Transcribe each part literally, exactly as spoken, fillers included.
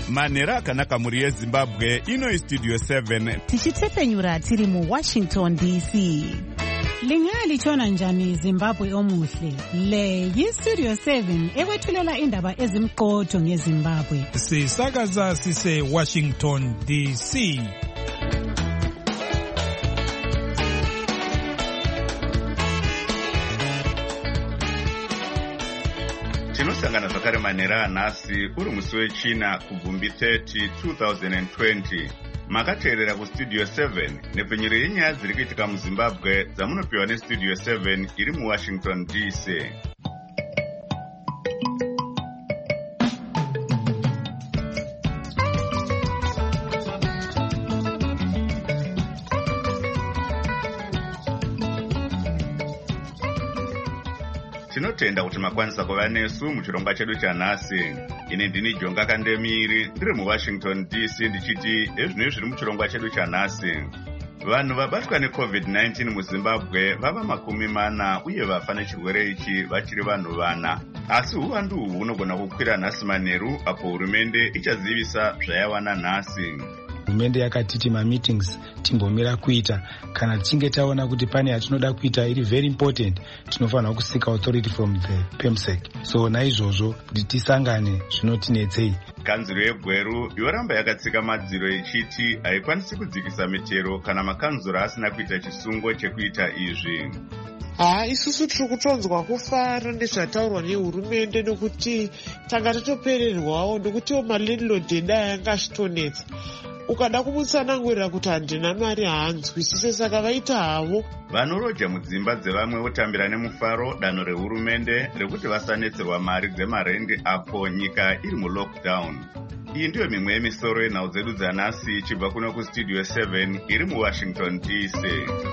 manhero akanaka muri yezimbabwe. Ino istudio seven tichitsepenyura tiri mu Washington D C. Lingalitshona njani Zimbabwe omuhle? Le yistudio seven ekwethulela indaba ezimqotho ngeZimbabwe. Sisakaza sise Washington D C. tinosangana zvakare manhero anhasi uri musi wechina kubvumbi thirty two thousand twenty. Makateerera kustudio seven nepfenyuro yenyaya dziri kuitika muZimbabwe dzamunopiwa nestudio seven iri muWashington D C. Tinotenda kuti makwanisa kuva nesu muchirongwa chedu chanhasi. Ini ndini Jonga Kandemiri ndiri muWashington D C ndichiti ezvinoi zviri muchirongwa chedu chanhasi. Vanhu vabatwa necovid nineteen muZimbabwe vava makumi mana uye vafa nechirwere ichi vachiri vanhu vana. Asi uwandu uhu hunogona kukwira nhasi manheru apo hurumende ichazivisa zvayawana nhasi. Hurumende yakatiti ma-meetings timbomira kuita kana tichinge taona kuti pane yatinoda kuita iri very important tinofanira kusika authority from the PEMSEC. So naizvozvo kuti tisangane zvinotinetsei. Kanzuro yeGweru yoramba yakatsika madziro ichiti haikwanisi kudzikisa mitero kana makanzuro asina kuita chisungo chekuita izvi. Ah, isusu tiri kutonzwa kufara nezvataurwa nehurumende nokuti tanga tatopererwawo nokutiwo malandlord edu anga achitonetsa. Ukada kumutsanangurira kuti handina mari haanzwisise saka vaita havo. Vanoroja mudzimba dzevamwe votambira nemufaro danho rehurumende rekuti vasanetserwa mari dzemarendi apo nyika iri mulockdown. Iyi ndiyo mimwe yemisoro yenhau dzedu dzanhasi ichibva kuno kustudio seven iri muWashington D C.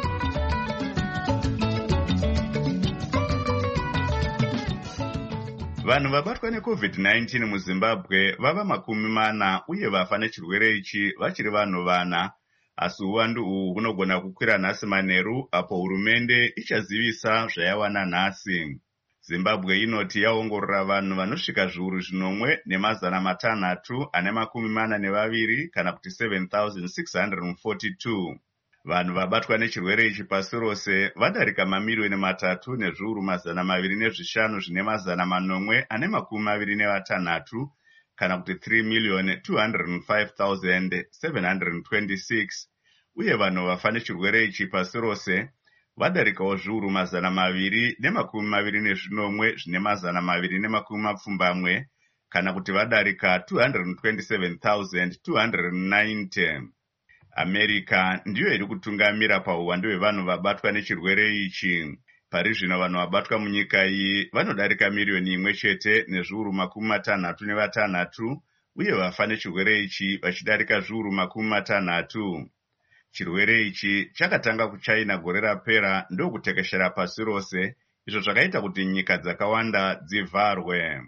Vanhu vabatwa necovid nineteen muZimbabwe vava makumi mana uye vafa nechirwere ichi vachiri vanhu vana. Asi uwandu uhu hunogona kukwira nhasi manheru apo hurumende ichazivisa zvayawana nhasi. Zimbabwe inoti yaongorora vanhu vanosvika zviuru zvinomwe nemazana matanhatu ane makumi mana nevaviri kana kuti seven thousand six hundred forty-two. Vanhu vabatwa nechirwere ichi pasi rose vadarika mamiliyoni matatu nezviuru mazana maviri nezvishanu zvine mazana manomwe ane makumi maviri nevatanhatu kana kuti three million two hundred five thousand seven hundred twenty-six. Uye vanhu vafa nechirwere ichi pasi rose vadarikawo zviuru mazana maviri nemakumi maviri nezvinomwe zvine mazana maviri nemakumi mapfumbamwe kana kuti vadarika two hundred twenty-seven thousand two hundred ninety. America ndiyo iri kutungamira pauwandu hwevanhu vabatwa nechirwere ichi. Pari zvino vanhu vabatwa munyika iyi vanodarika miriyoni imwe chete nezviuru makumi matanhatu nevatanhatu uye vafa nechirwere ichi vachidarika zviuru makumi matanhatu. Chirwere ichi chakatanga kuChina gore rapera ndokutekeshera pasi rose, izvo zvakaita kuti nyika dzakawanda dzivharwe.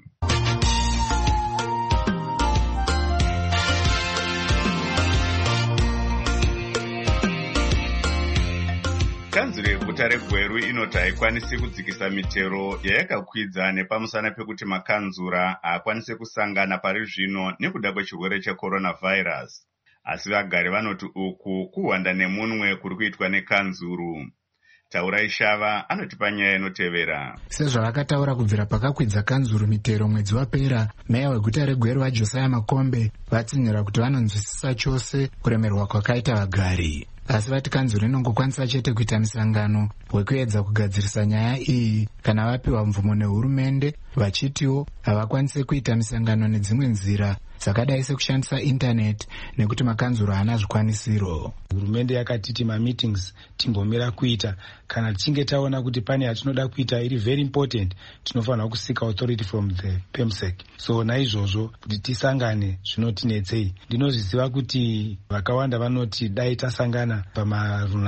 Kanzuro yeguta reGweru inoti haikwanisi kudzikisa mitero yayakakwidza nepamusana pekuti makanzura haakwanisi kusangana pari zvino nekuda kwechirwere checoronavirus. Asi vagari vanoti uku kuhwanda nemunwe kuri kuitwa nekanzuru. Taurai Shava anotipa nyaya inotevera. Sezvavakataura kubvira pakakwidza kanzuru mitero mwedzi wapera, meya weguta reGweru vaJosiah Makombe vatsinyira kuti vanonzwisisa chose kuremerwa kwakaita vagari. Asi vati kanzuro inongokwanisa chete kuita misangano wekuedza kugadzirisa nyaya iyi kana vapiwa mvumo nehurumende, vachitiwo havakwanise kuita misangano nedzimwe nzira dzakadai sekushandisa internet nekuti makanzuro haana zvikwanisiro. Hurumende yakatiti ma-meetings timbomira kuita kana tichinge taona kuti pane yatinoda kuita iri very important tinofanira kusika authority from the PEMSEC. So naizvozvo kuti tisangane zvinotinetsei. Ndinozviziva kuti vakawanda vanoti dai tasangana pamarunhare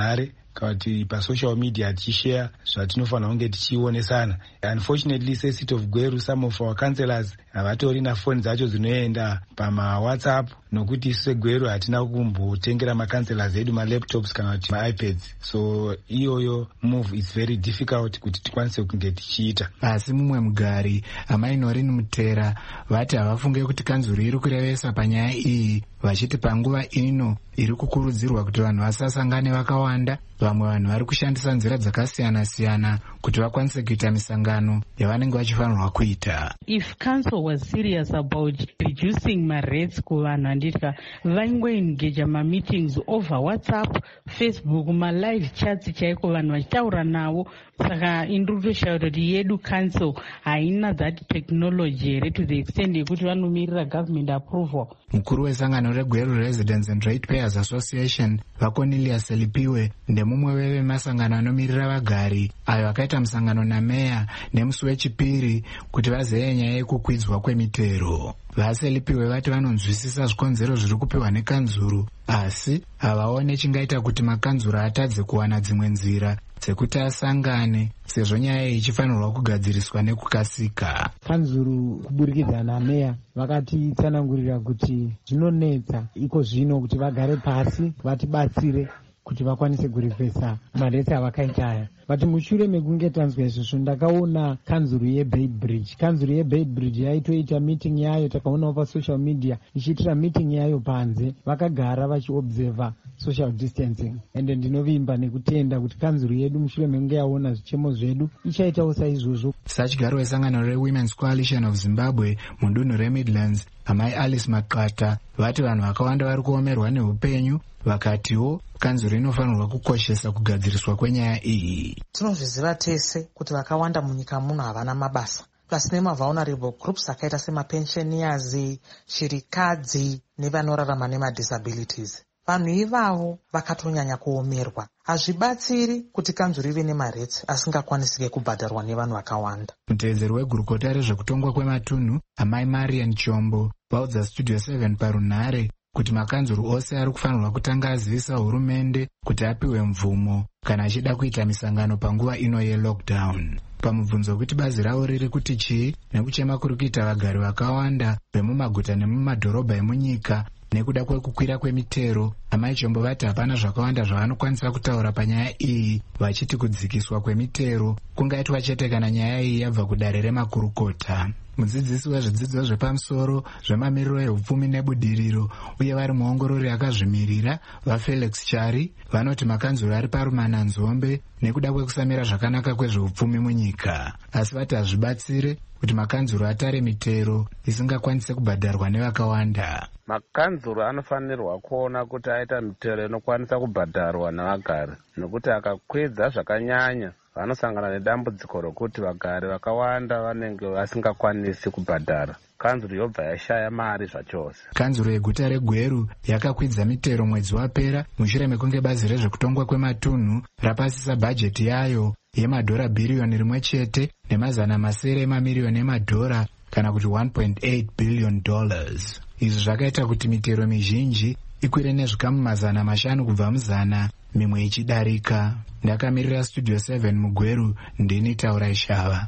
kana kuti pasocial media tichishare zvatinofanira kunge tichionesana. Unfortunately secity of Gweru, some of our councillors havatori nafoni dzacho dzinoenda pamawhatsapp, nokuti isu seGweru hatina kumbotengera macancellors edu malaptops kana kuti maipads, so iyoyo move is very difficult kuti tikwanise kunge tichiita. Asi mumwe mugari amainorini Mutera vati havafunge kuti kanzuro iri kurevesa panyaya iyi, vachiti panguva ino iri kukurudzirwa kuti vanhu vasasangane vakawanda, vamwe vanhu vari kushandisa nzira dzakasiyana-siyana kuti vakwanise kuita misangano yavanenge vachifanirwa kuita. If council was serious about reducing my rates kuvanhu anditya vaingoengage ma-meetings over WhatsApp, Facebook, ma-live chats chaiko vanhu vachitaura navo. Saka indurutoshaura kuti yedu council haina that technology here to the extent yekuti vanomirira government approval. Mukuru wesangano reGweru Residents and Ratepayers Association vaCornelius Elipiwe ndemumwe vevemasangano anomirira vagari ayo akaita musangano nameya nemusi wechipiri kuti vazeye nyaya yekukwidzwa kwemitero. VaSelipiwe vati vanonzwisisa zvikonzero zviri kupiwa nekanzuru, asi havaone chingaita kuti makanzuru atadze kuwana dzimwe nzira dzekuti asangane, sezvo nyaya iyi ichifanirwa kugadziriswa nekukasika. Kanzuru kuburikidza nameya vakatitsanangurira kuti zvinonetsa iko zvino kuti vagare pasi vatibatsire kuti vakwanise kurivhesa maresi avakaita aya. Vati mushure mekunge tanzwa izvozvo ndakaona kanzuru yeBay Bridge. Kanzuru yeBay Bridge yaitoita meeting yayo, takaonawo pasocial media ichiitira meeting yayo panze, vakagara vachiobserva social distancing. Ende ndinovimba nekutenda kuti kanzuru yedu mushure mekunge yaona zvichemo zvedu ichaitawo saizvozvo. Sachigaro wesangano reWomen's Coalition of Zimbabwe mudunhu reMidlands, amai Alice Makata, vati vanhu vakawanda vari kuomerwa neupenyu, vakatiwo kanzuro inofanirwa kukoshesa kugadziriswa kwenyaya iyi. Tinozviziva tese kuti vakawanda munyika muno havana mabasa, plus nemavulnerable groups akaita semapensioners, chirikadzi nevanorarama nemadisabilities. Vanhu ivavo vakatonyanya kuomerwa. Hazvibatsiri kuti kanzuro ive nemaretsi asingakwanisike kubhadharwa nevanhu vakawanda. Muteedzeri wegurukota rezvekutongwa kwematunhu amai Marian Chombo vaudza Studio seven parunhare kuti makanzuro ose ari kufanirwa kutanga azivisa hurumende kuti apiwe mvumo kana achida kuita misangano panguva ino yelockdown. Pamubvunzo kuti bazi ravo riri kuti chii nekuchema kuri kuita vagari vakawanda vemumaguta nemumadhorobha emunyika nekuda kwekukwira kwemitero, amai Chombo vati hapana zvakawanda zvavanokwanisa kutaura panyaya iyi, vachiti kudzikiswa kwemitero kungaitwa chete kana nyaya iyi yabva kudare remakurukota. Mudzidzisi wezvidzidzo zvepamusoro zvemamiriro ehupfumi nebudiriro uye vari muongorori akazvimirira vaFelix Chari vanoti makanzuro ari parumana nzombe nekuda kwekusamira zvakanaka kwezvehupfumi munyika, asi vati hazvibatsire kuti makanzuro atare mitero isingakwanise kubhadharwa nevakawanda. Makanzuro anofanirwa kuona kuti aita mitero inokwanisa kubhadharwa navagari, nokuti akakwidza zvakanyanya vanosangana nedambudziko rokuti vagari vakawanda vanenge vasingakwanisi kubhadhara. Kanzuro yobva yashaya mari zvachose. Kanzuro yeguta reGweru yakakwidza mitero mwedzi wapera mushure mekunge bazi rezvekutongwa kwematunhu rapasisa bhajeti yayo yemadhora bhiriyoni rimwe chete nemazana masere emamiriyoni emadhora kana kuti one point eight billion dollars. Izvi zvakaita kuti mitero mizhinji ikwire nezvikamu mazana mashanu kubva muzana, mimwe ichidarika. Ndakamirira Studio seven muGweru, ndini Taurai Shava.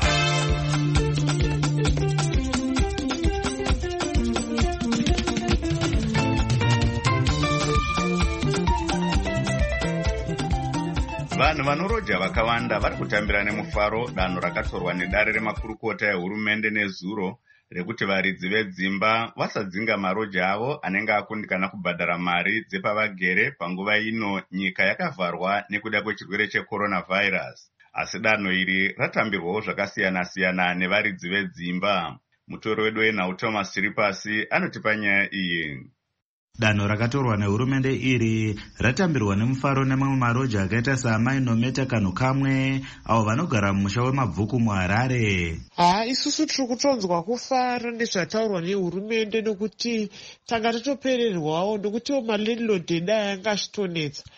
Vanhu vanoroja vakawanda vari kutambira nemufaro danho rakatorwa nedare remakurukota ehurumende nezuro rekuti varidzi vedzimba vasadzinga maroja avo anenge akundikana kubhadhara mari dzepavagere panguva ino nyika yakavharwa nekuda kwechirwere checoronavirus. Asi danho iri ratambirwawo zvakasiyana-siyana nevaridzi vedzimba. Mutori wedu wenhau Thomas Chiripasi anotipa nyaya iyi. Danho rakatorwa nehurumende iri ratambirwa nemufaro nemamwe maroja akaita saamai Nometa Kanhu Kamwe avo vanogara mumusha wemabvuku muHarare. Ha, isusu tiri kutonzwa kufara nezvataurwa nehurumende nokuti tanga tatopererwawo nokutiwo malandlord eda yanga achitonetsa.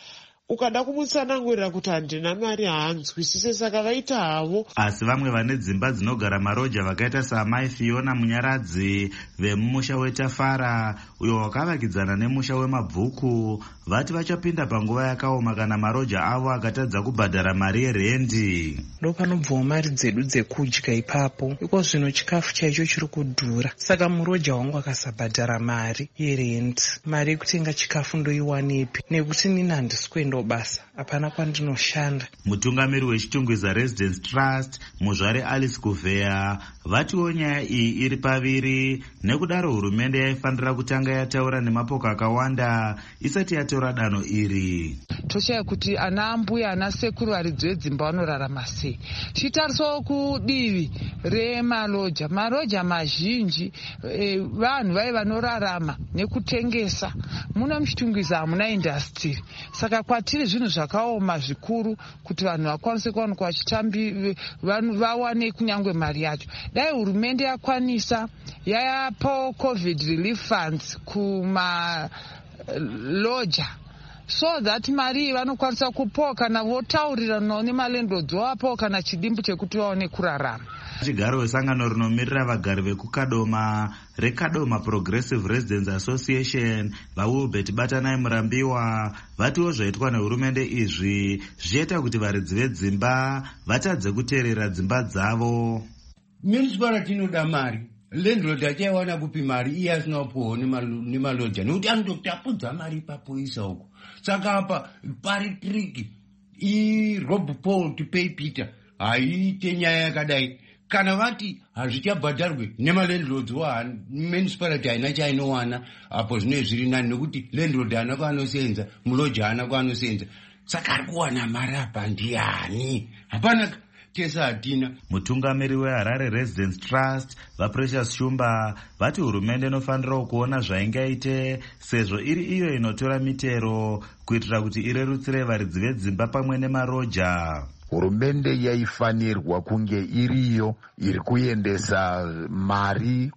ukada kumutsanangurira kuti handina mari haanzwisise, saka vaita havo. Asi vamwe vane dzimba dzinogara maroja vakaita saamai Fiona Munyaradzi vemumusha weTafara uyo wakavakidzana nemusha wemabvuku vati vachapinda panguva yakaoma kana maroja avo akatadza kubhadhara mari yerendi. Ndo panobvawo mari dzedu dzekudya ipapo, iko zvino chikafu chaicho chiri kudhura, saka muroja wangu akasabhadhara mari yerendi. Mari yekutenga chikafu ndoiwanepi nekuti nini handisi kuenda basa, hapana kwandinoshanda. Mutungamiri wechitungwiza Residence Trust muzvare Alice Kuvheya vatiwo nyaya iyi iri paviri, nekudaro hurumende yaifanira kutanga yataura nemapoka akawanda isati yatora danho iri. Toshaya kuti ana ambuya ana sekuru varidzi vedzimba vanorarama sei. Tichitarisawo kudivi remaloja, maroja mazhinji e, vanhu vai vanorarama nekutengesa. Muna muchitungwiza hamuna indastiri, saka kwatiri zvinhu zvakaoma zvikuru kuti vanhu vakwanise kuwanikwa vachitambi vawane kunyange mari yacho. Dai hurumende yakwanisa yayapawo covid relief funds kuma loja, so that mari vanokwanisa kupawo kana votauriranawo nemalandlords vapawo kana chidimbu chekuti vaone kurarama. Chigaro wesangano rinomirira vagari vekukadoma reKadoma Progressive Residents Association vaWilbert Batanai Murambiwa vatiwo zvaitwa nehurumende izvi zviita kuti varidzi vedzimba vatadze kuteerera dzimba dzavo. Municipality inoda mari, landlord achaiwana kupi mari iye asina kupuwa nemaloja nekuti anototapudza mari papoisa uko. Saka apa pari triki iRob Paul to pay Peter haiite nyaya yakadai. Kana vati hazvichabhadharwe nemalandlords wa municipality haina chainowana, apo zvine zviri nani nekuti landlord haana kwaanosenza, muloja haana kwaanosenza. Saka ari kuwana mari apa ndiani? Hapana tesa hatina. Mutungamiri weHarare Residence Trust vaPrecious Shumba vati hurumende inofanira kuona zvaingaite sezvo iri iyo inotora mitero kuitira kuti irerutsire varidzi vedzimba pamwe nemaroja. Hurumende yaifanirwa kunge iriyo iri kuendesa mari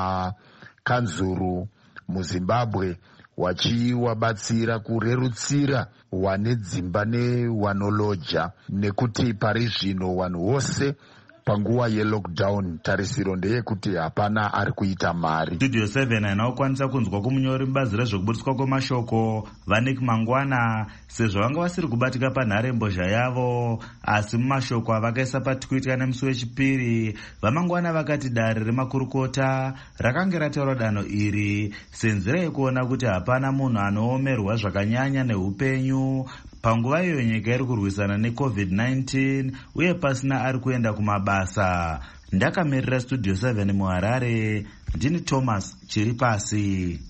kumakanzuru muZimbabwe wachiwabatsira kurerutsira wane dzimba newanoloja, nekuti pari zvino vanhu vose panguva yelockdown tarisiro ndeyekuti hapana ari kuita mari. Studio seven inokwanisa kunzwa kumunyori mubazi rezvekuburiswa kwemashoko Vanik Mangwana sezvo vanga vasiri kubatika panharembozha yavo, asi mumashoko avakaisa patwitter nemusi wechipiri vaMangwana vakati dare remakurukota rakange rataura danho iri senzira yekuona kuti hapana munhu anoomerwa zvakanyanya neupenyu panguva iyo nyika iri kurwisana necovid nineteen uye pasina ari kuenda kumabasa. Ndakamirira Studio seven muHarare, ndini Thomas Chiripasi.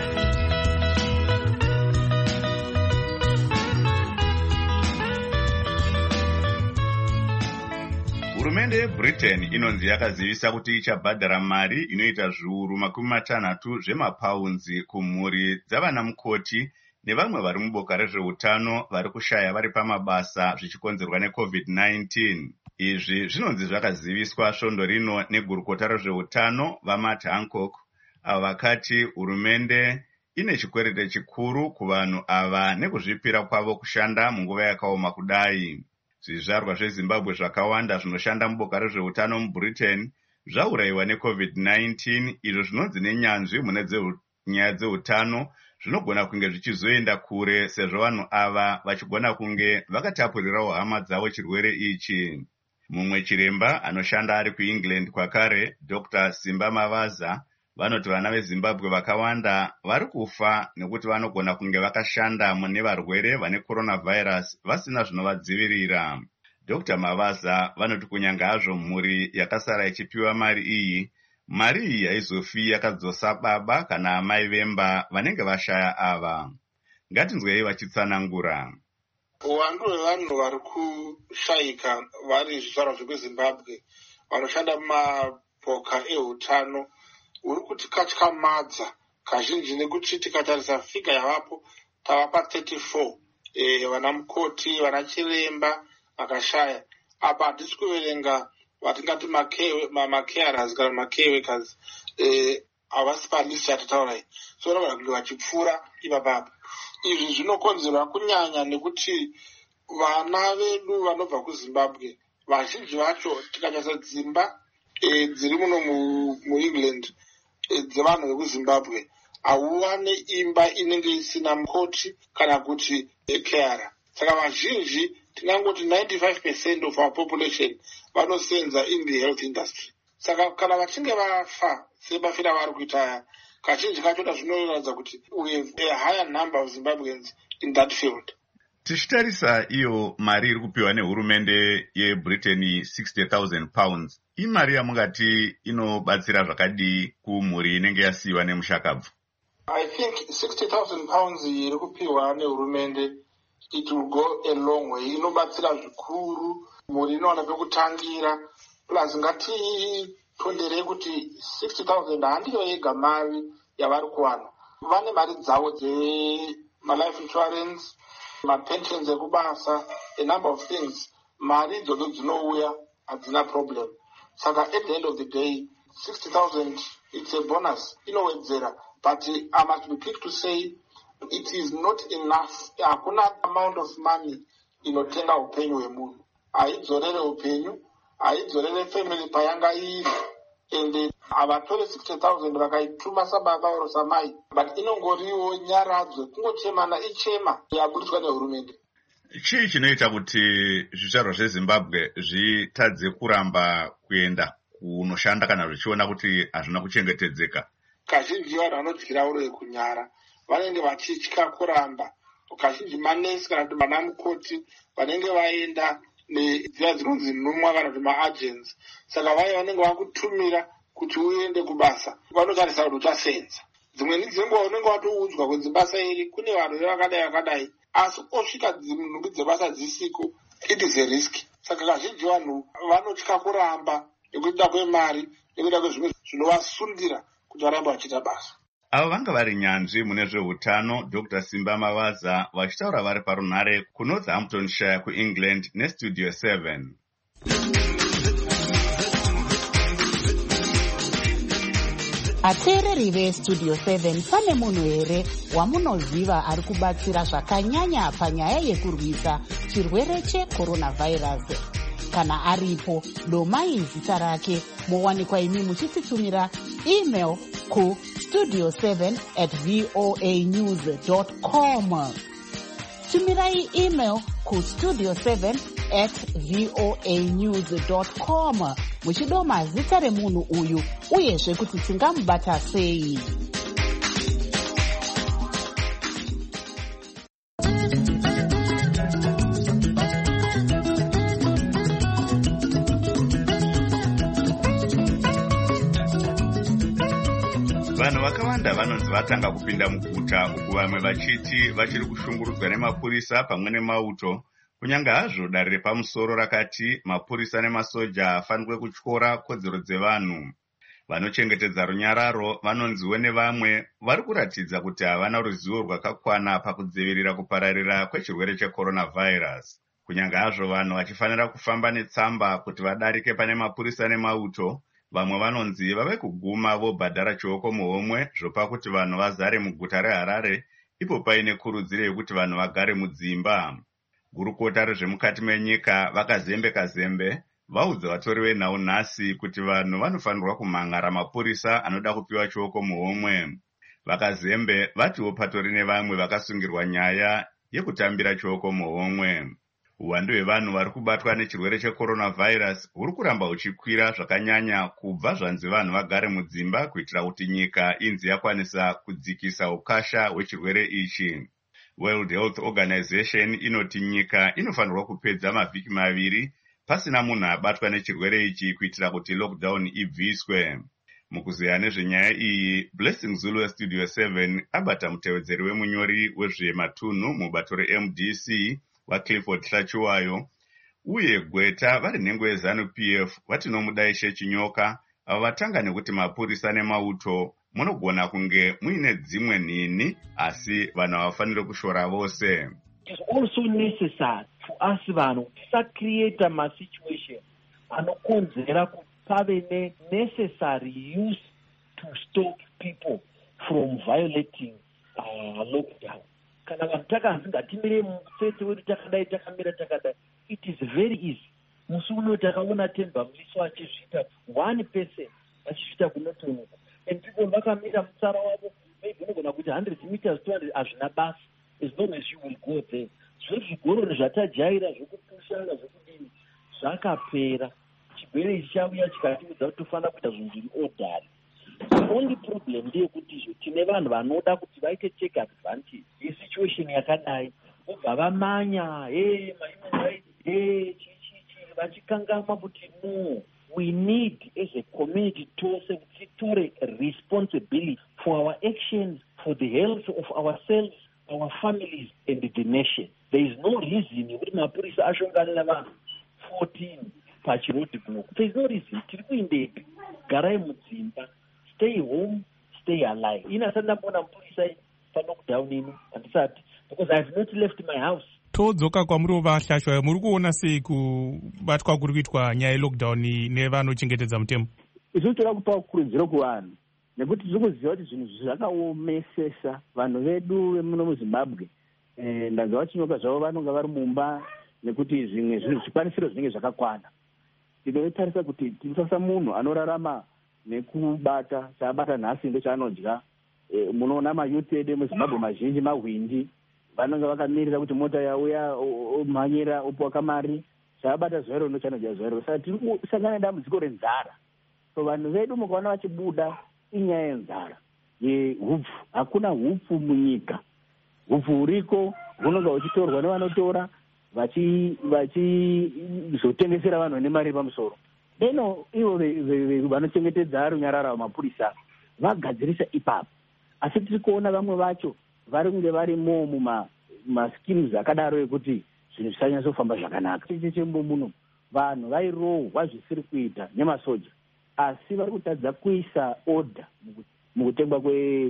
Hurumende yeBritain inonzi yakazivisa kuti ichabhadhara mari inoita zviuru makumi matanhatu zvemapaunzi kumhuri dzavana mukoti nevamwe vari muboka rezveutano vari kushaya vari pamabasa zvichikonzerwa necovid nineteen. Izvi zvinonzi zvakaziviswa svondo rino negurukota rezveutano vaMatt Hancock, avo vakati hurumende ine chikwerete chikuru kuvanhu ava nekuzvipira kwavo kushanda munguva yakaoma kudai. Zvizvarwa zveZimbabwe zvakawanda zvinoshanda muboka rezveutano muBritain zvaurayiwa necovid nineteen, izvo zvinonzi nenyanzvi mune nyaya dzeutano zvinogona kunge zvichizoenda kure sezvo vanhu ava vachigona kunge vakatapurirawo hama dzavo chirwere ichi. Mumwe chiremba anoshanda ari kuEngland kwakare, Doctor Simba Mavaza, vanoti vana veZimbabwe vakawanda vari kufa nekuti vanogona kunge vakashanda mune varwere vane coronavirus vasina zvinovadzivirira. Doctor Mavaza vanoti kunyange hazvo mhuri yakasara ichipiwa mari iyi, mari iyi haizofi yakadzosa baba kana amai vemba vanenge vashaya ava. Ngatinzwei vachitsanangura. Uwandu hwevanhu vari kushayika vari zvizvarwa zvekuZimbabwe vanoshanda mumaboka eutano uri kutikatyamadza kazhinji nekuti tikatarisa figa yavapo tavapa thirty-four eh, vana mukoti, vana chiremba vakashaya. Apa hatisi kuverenga vatingati macarers kana macare workers havasi palist yatataurai, so vanogona kunge vachipfuura ipapapa. izvi zvinokonzerwa kunyanya nekuti vana vedu vanobva kuzimbabwe vazhinji vacho tikanyasa dzimba e, dziri muno muengland e, dzevanhu vekuzimbabwe hauwane imba inenge isina mukoti kana kuti ekara. Saka vazhinji tingangoti ninety-five percent of our population vanosenza in the health industry. Saka kana vachinge vafa sebafira vari kuita kazhinji kacho zvinoratidza kuti we have a higher number of Zimbabweans in that field. Tichitarisa iyo mari iri kupiwa nehurumende yeBritain sixty thousand pounds, imari yamungati inobatsira zvakadii kumhuri inenge yasiyiwa nemushakabvu? I think sixty thousand pounds iri kupiwa nehurumende it will go a long way. Inobatsira zvikuru, mhuri inowana pekutangira, plus ngatitonderei kuti sixty thousand handiyo yega mari yavari kuwana. Vane mari dzavo dzema-life insurance, ma-pensions ekubasa, a number of things. Mari idzodzo dzinouya hadzina problem. Saka at the end of the day, sixty thousand, it's a bonus, inowedzera. But I must be quick to say it is not enough. Hakuna amount of money inotenga upenyu hwemunhu. Haidzorere upenyu, haidzorere family payanga iri. And havatore sixty thousand vakaituma sababa oro samai. But inongoriwo nyaradzwe, kungochemana ichema yaburitswa nehurumende. Chii chinoita kuti zvizvarwa zveZimbabwe zvitadze kuramba kuenda kunoshanda kana zvichiona kuti hazvina kuchengetedzeka? Kazhinji vanhu vanodyira uro kunyara vanenge vachitya kuramba. Kazhinji manesi kana kuti vana mukoti vanenge vaenda nedziya dzinonzi nhumwa kana kuti maagents. Saka vaye vanenge vakutumira kuti uende kubasa, vanotarisa kuti uchasenza. Dzimweni dzenguva unenge watoudzwa kuti basa iri kune vanhu vakadai vakadai, asi osvika nhumbi dzebasa dzisiko, it is a risk. Saka kazhinji vanhu vanotya kuramba nekuda kwemari nekuda kwezvimwe zvinovasundira kuti varambe vachiita basa. Ava vanga vari nyanzvi mune zveutano Doctor Simba Mavaza vachitaura vari parunhare kuNorthamptonshire kuEngland neStudio seven. Ateereri veStudio seven, pane munhu here wamunoziva ari kubatsira zvakanyanya panyaya yekurwisa chirwere cheCoronavirus? Kana aripo, domai zita rake, mowanikwa imi muchititumira email ku studio seven at voa news dot com. Tumirai email ku studio seven at voa news dot com muchidoma zita remunhu uyu uyezve kuti tingamubata sei. Vanhu vakawanda vanonzi vatanga kupinda muguta uku vamwe vachiti vachiri kushungurudzwa nemapurisa pamwe nemauto, kunyange hazvo dare repamusoro rakati mapurisa nemasoja hafanirwe kutyora kodzero dzevanhu. Vanochengetedza runyararo vanonziwo nevamwe vari kuratidza kuti havana ruzivo rwakakwana pakudzivirira kupararira kwechirwere cheCoronavirus. Kunyange hazvo vanhu vachifanira kufamba netsamba kuti vadarike pane mapurisa nemauto, vamwe vanonzi vave kuguma vobhadhara chioko muhomwe zvopa kuti vanhu vazare muguta reHarare, ipo paine kurudziro yekuti vanhu vagare mudzimba. Gurukota rezvemukati menyika vakazembe kazembe vaudza vatori venhau nhasi kuti vanhu vanofanirwa kumhanga ramapurisa anoda kupiwa chioko muhomwe. Vakazembe vatiwo patori nevamwe vakasungirwa nyaya yekutambira chioko muhomwe. Uwandu hwevanhu vari kubatwa nechirwere cheCoronavirus huri kuramba huchikwira zvakanyanya kubva zvanzi vanhu vagare mudzimba kuitira kuti nyika inzi yakwanisa kudzikisa ukasha hwechirwere ichi. World Health Organization inoti nyika inofanirwa kupedza mavhiki maviri pasina munhu abatwa nechirwere ichi kuitira kuti lockdown ibviswe. Mukuzeya nezvenyaya iyi, Blessing Zulu weStudio seven abata mutevedzeri wemunyori wezvematunhu mubato reM D C waClifford Hlachiwayo, uye Gweta vari nhengo yeZanu P F vatinomudaishe chinyoka ava vatanga nekuti mapurisa nemauto munogona kunge muine dzimwe nhini asi vanhu havafaniri kushora vose. It is also necessary for us vanhu tisacreate a situation anokonzera kupave necessary use to stop people from violating uh, lockdown. kana vanhu takanzi ngatimire mutsetse wedu takadai takamira takadai, it is very easy. Musi uno takaona Temba Mliso achizviita one person achizviita kunotonoka, and people vakamira mutsara wavo maybe unogona kuti one hundred meters two hundred hazvina basa as long as you will go there. Zvezvigoroni zvatajaira zvekupushana zvekudini zvakapera. Chigwere ichi chauya chikatiudza kuti tofanira kuita zvinhu zviri ordinary. The only problem ndeyekuti tine vanhu vanoda kuti vaite take advantage yesituation yakadai, vobva vamanya hey my right hey chichichi vachikangama kuti no, we need as a community tose titore responsibility for our actions, for the health of ourselves, our families and the nation. There is no reason yekuti mapurisa ashongane navanhu fourteen pachirodi kunoku. There is no reason. Tiri kuindepi? Garai mudzimba. Stay home, stay alive. Ina sanda mbona mapurisa pa-lockdown ino handisati, because I have not left my house. Todzoka kwamuri vahlashwa, muri kuona sei kubatwa kuri kuitwa nyaya yelockdown nevanochengetedza mutemo? Izvo toda kupa kurudziro kuvanhu nekuti tiri kuziva kuti zvinhu zvakaomesesa vanhu vedu vemuno muZimbabwe. Ndazva vachinyoka zvavo vanonga vari mumba nekuti zvimwe zvinhu zvikwanisiro zvinenge zvakakwana. Tinotarisa kuti tinosasa munhu anorarama nekubata chaabata nhasi ndochaanodya. Munoona mayuth edu muZimbabwe mazhinji mahwindi vanonga vakamirira kuti mota yauya omhanyira opuwa kamari, chaabata zuva ndochanodya zuva. Saka tiri kusangana nedambudziko renzara. So vanhu vedu mukaona vachibuda inyaya yenzara yehupfu. Hakuna hupfu munyika. Hupfu huriko hunonga huchitorwa nevanotora vachizotengesera vanhu nemari pamusoro. Deno ivo vanochengetedza runyarara vamapurisa vagadzirisa ipapo, asi tiri kuona vamwe vacho vari kunge varimo mumaschemes akadaro ekuti zvinhu zvisanyatsofamba zvakanaka. Chechembo muno vanhu vairohwa zvisiri kuita nemasoja, asi vari kutadza kuisa order mukutengwa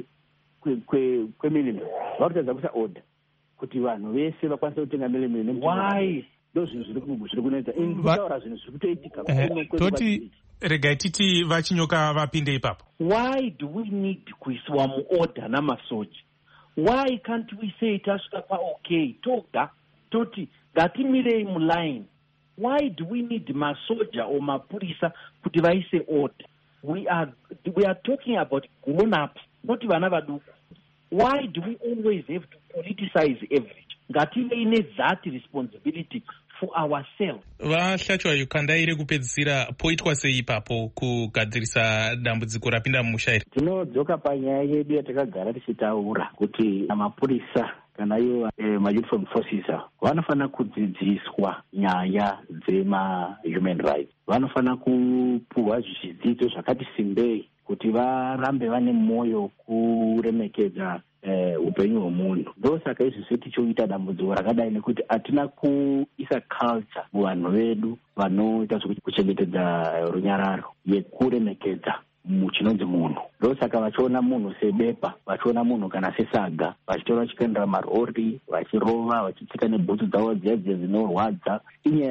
kwemilimili. Vari kutadza kuisa order kuti vanhu vese vakwanise kutenga milimili. Why? Ndo zvinhu zviri kunetsa. Indikutaura zvinhu zviri kutoitika. Toti regai titi vachinyoka vapinde ipapo. Why do we need kuiswa muorder namasoja? Why can't we say tasvika pa okay toga toti ngatimirei muline? Why do we need masoja or mapurisa kuti vaise order? We are we are talking about grown ups, not vana vaduku. Why do we always have to politicize everything? Ngative ine that responsibility for ourselves. Vahlachwa ukandaire kupedzisira poitwa sei ipapo kugadzirisa dambudziko rapinda mumushairi? Tinodzoka panyaya yedu yatakagara tichitaura kuti mapurisa kana ivo ma-uniform forces vanofana kudzidziswa nyaya dzema-human rights. Vanofana kupuhwa zvidzidzo zvakati simbei kuti varambe vane mwoyo kuremekedza upenyu hwemunhu. Ndosaka izvizvi tichoita dambudziko rakadai nekuti hatina kuisa culture muvanhu vedu vanoita zvekuchengetedza runyararo yekuremekedza muchinonzi munhu. Ndosaka vachiona munhu sebepa, vachiona munhu kana sesaga, vachitora vachikendera marori, vachirova, vachitsika nebhutsu dzavo dziya dziya dzinorwadza. Inyaya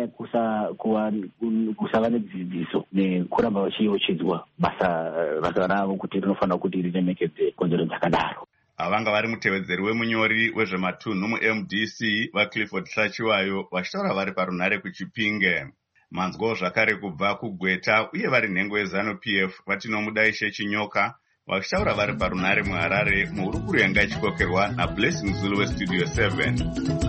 yekusava nedzidziso nekuramba vachiyeuchidzwa basa basa ravo kuti rinofanira kuti riremekedze kodzero dzakadaro. Avanga vari mutevedzeri wemunyori wezvematunhu mu-M D C vaClifford Hlachiwayo vachitaura vari parunhare kuChipinge. Manzwawo zvakare kubva kuGweta uye vari nhengo yeZanu-P F vatinomudaishe Chinyoka vachitaura vari parunhare muHarare muhurukuru yanga ichikokerwa naBlessing Zulu weStudio seven.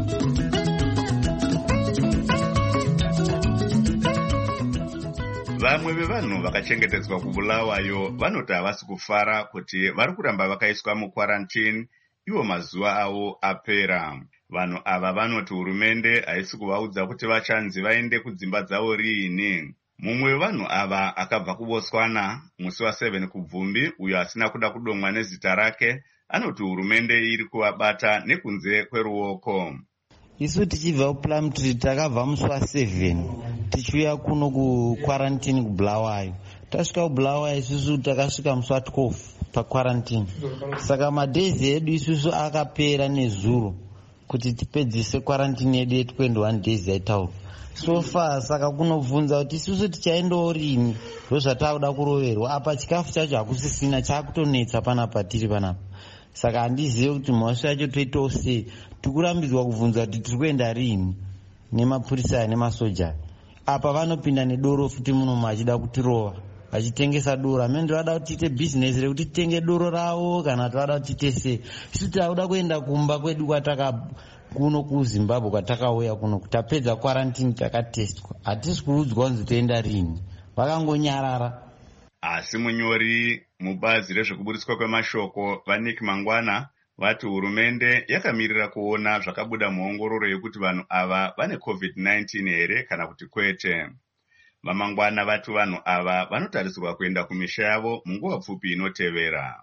Vamwe vevanhu vakachengetedzwa kuBulawayo vanoti havasi kufara kuti vari kuramba vakaiswa muquarantine iwo mazuva avo apera. Vanhu ava vanoti hurumende haisi kuvaudza kuti vachanzi vaende kudzimba dzavo riini. Mumwe wevanhu ava akabva kuBotswana musi waseven kubvumbi, uyo asina kuda kudomwa nezita rake, anoti hurumende iri kuvabata nekunze kweruoko. Isu tichibva kuPlumtree takabva musi waseven tichiuya kuno kuquarantine kuBulawayo. Tasvika kuBulawayo isusu takasvika musi watwelve paquarantine. Saka madhezi edu isusu akapera nezuro kuti tipedzise quarantine yedu ye twenty-one days yaitaurwa. So far saka kunobvunza kuti isusu tichaendawo rini ndozvatakuda kuroverwa. Apa chikafu chacho hakusisina, chakutonetsa panapa tiri panapa. Saka handizive kuti mhosva yacho toitawo sei. tikurambidzwa kubvunza kuti tiri kuenda rini nemapurisa nemasoja. Apa vanopinda nedoro futi munomu achida kutirova vachitengesa doro. Amene ndivada kuti tiite bhizinesi rekuti titenge doro ravo kana kuti vada kuti tiite sei. Isu takuda kuenda kumba kwedu kwataka kuno kuZimbabwe kwatakauya kuno kutapedza quarantine takatestwa. Hatisi kuudzwa kunzi toenda rini, vakangonyarara. Asi munyori mubazi rezvekuburitswa kwemashoko vaNick Mangwana vati hurumende yakamirira kuona zvakabuda muongororo yekuti vanhu ava vane covid nineteen here kana kuti kwete. Vamangwana vati vanhu ava vanotarisirwa kuenda kumisha yavo munguva pfupi inotevera.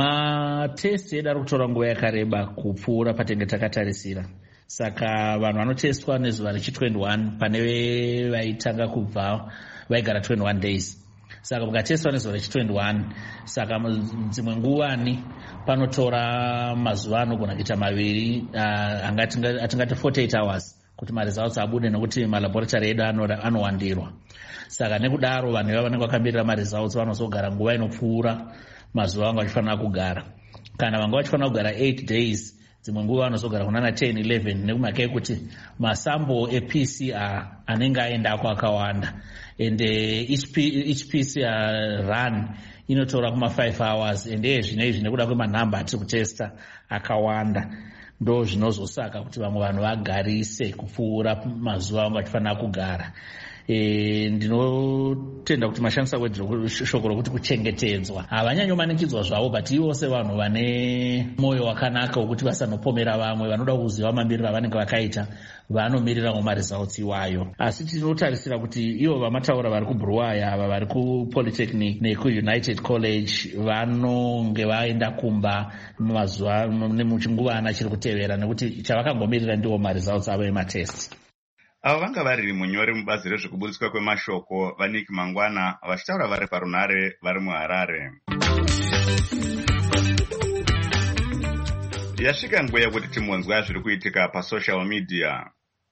Matesti edu ari kutora nguva yakareba kupfuura patenge takatarisira. Saka vanhu vanotestwa nezuva rechi twenty-one pane vaitanga kubva vaigara twenty-one days. Saka mukatestwa nezuva rechi twenty-one, saka dzimwe nguvani panotora mazuva anogona kuita maviri uh, atingati forty-eight hours kuti maresults abude nekuti malaboratory edu anowandirwa. Saka nekudaro vanhu ivavo vanenge vakamirira maresults vanozogara nguva inopfuura mazuva vanga vachifanira kugara. Kana vanga vachifanira kugara eight days, dzimwe nguva vanozogara kunana ten eleven nekumaka ekuti masample eP C R anenge aendako akawanda. And uh, each, P, each P C R run inotora kuma five hours and ezvino izvi nekuda kwemanhamba atiri kutesta akawanda ndo zvinozosaka kuti vamwe vanhu vagarise kupfuura mazuva vanga vachifanira kugara. E, ndinotenda kuti mashandisa kweshoko rokuti kuchengetedzwa havanyanyomanikidzwa zvavo, but ivose vanhu vane mwoyo wakanaka wokuti vasanopomera vamwe vanoda kuziva mamiriro avanenge vakaita vanomirirawo maresults iwayo. Asi tinotarisira kuti ivo vamataura vari kuBruwaya ava vari kuPolytechnic nekuUnited College vanonge vaenda kumba mazuva nemuchinguva ana chiri kutevera nekuti chavakangomirira ndiwo maresults avo ematest. Ava vanga vari munyori mubazi rezvekuburitswa kwemashoko vaNick Mangwana vachitaura vari parunare vari muHarare. Yasvika nguva yekuti timonzwa zviri kuitika pasocial media.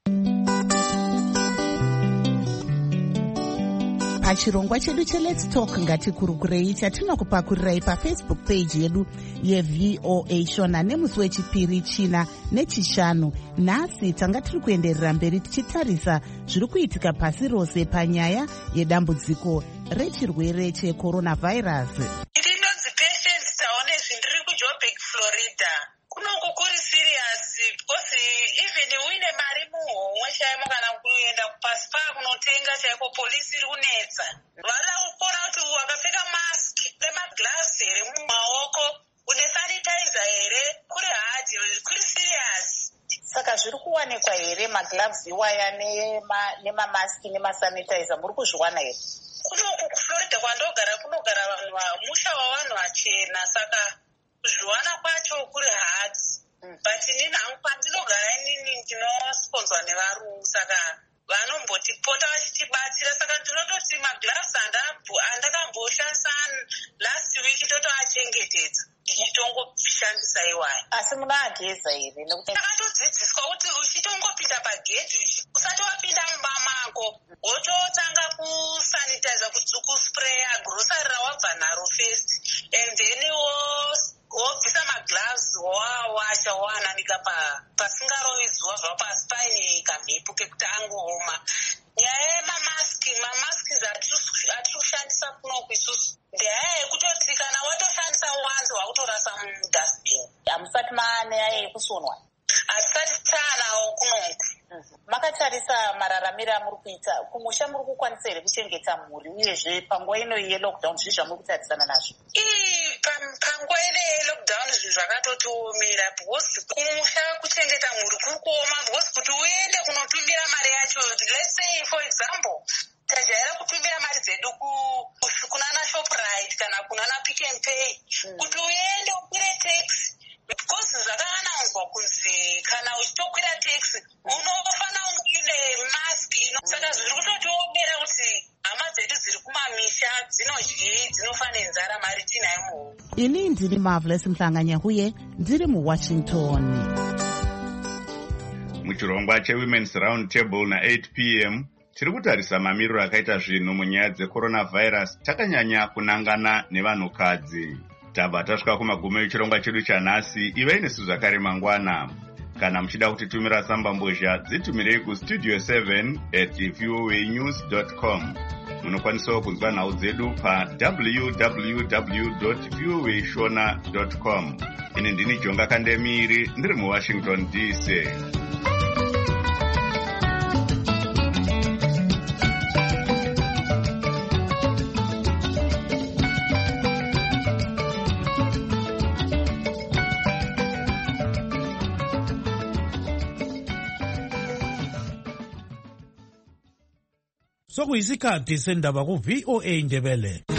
Pachirongwa chedu cheLet's Talk ngatikurukurei chatinokupakurirai paFacebook page yedu yeV O A Shona nemusi wechipiri china nechishanu. Nhasi tanga tiri kuenderera mberi tichitarisa zviri kuitika pasi rose panyaya yedambudziko rechirwere checoronavirus. Ndinonzi Patience taone zvindiri kuJoburg, Florida. Kunongo kuri serious because even uine mari muhomwe chaimo kana kuenda kupasipa kunotenga chaiko polisi iri kunetsa. Vada kuona kuti wakapfeka mask nemaglazi here mumaoko, une sanitizer here, kuri hadi, kuri serious. Saka zviri kuwanikwa here magloves iwaya nemamaski nemasanitizer muri kuzviwana here? Kunongo kuFlorida kwandogara kunogara vanhu musha wavanhu vachena, saka kuzviwana kwacho kuri hard. Mm. But inini hangu pandinogara inini ndinosponzwa nevarungu, saka vanombotipota vachitibatsira. Saka ndinototi magloves andakamboshandisa last week totoachengetedza ndichitongoshandisa iwayo. Asi munoageza here? Nekuti takatodzidziswa kuti uchitongopinda pagedhi usati wapinda mumba mako wototanga kusanitizer, kuspraya grocery rawabva naro first, and then wobvisa magloves wawasha woananika pasingarovi zuva zvavo pasipaine kamhepo kekuti angooma. Nyaya yemamaski, mamaski atiri kushandisa kunoku isusu ndehaya yekutoti kana watoshandisa wanzi wakutorasa mudustbin. Hamusati maane nyaya yekusonwa? Hatisati taanawo kunoku. Makatarisa mararamiro amuri kuita kumusha, muri kukwanisa here kuchengeta mhuri, uyezve panguva ino yelockdown zvii zvamuri kutarisana nazvo? Ii panguva ino yelockdown zvinhu zvakatotiomera because kumusha kuchengeta mhuri kuri kuoma, because kuti uende kunotumira mari yacho, let's say for example tajaira kutumira mari dzedu kunana Shoprite kana kunana Pick n Pay, kuti uende ukwire taxi because zvakaanaudzwa kunzi kana uchitokwira taxi unofana uine mask ino. Saka zviri kutotiomera kuti hama dzedu dziri kumamisha dzinodyei, dzinofa nenzara, mari tinayo muhomwe. Ini ndiri Marvelous Mhlanganyahuye ndiri muWashington. Muchirongwa cheWomen's Round Table na-eight p m tiri kutarisa mamiriro akaita zvinhu munyaya dzecoronavirus takanyanya kunangana nevanhukadzi. Tabva tasvika kumagumo echirongwa chedu chanhasi. Ivei nesu zvakare Mangwana. Kana muchida kutitumira sambambozha dzitumirei kustudio seven at voanews dot com. Munokwanisawo kunzwa nhau dzedu pa w w w dot voa shona dot com. Ini ndini Jonga Kandemiri ndiri muWashington D C. Sokuyisikhathi sendaba ku V O A Indebele.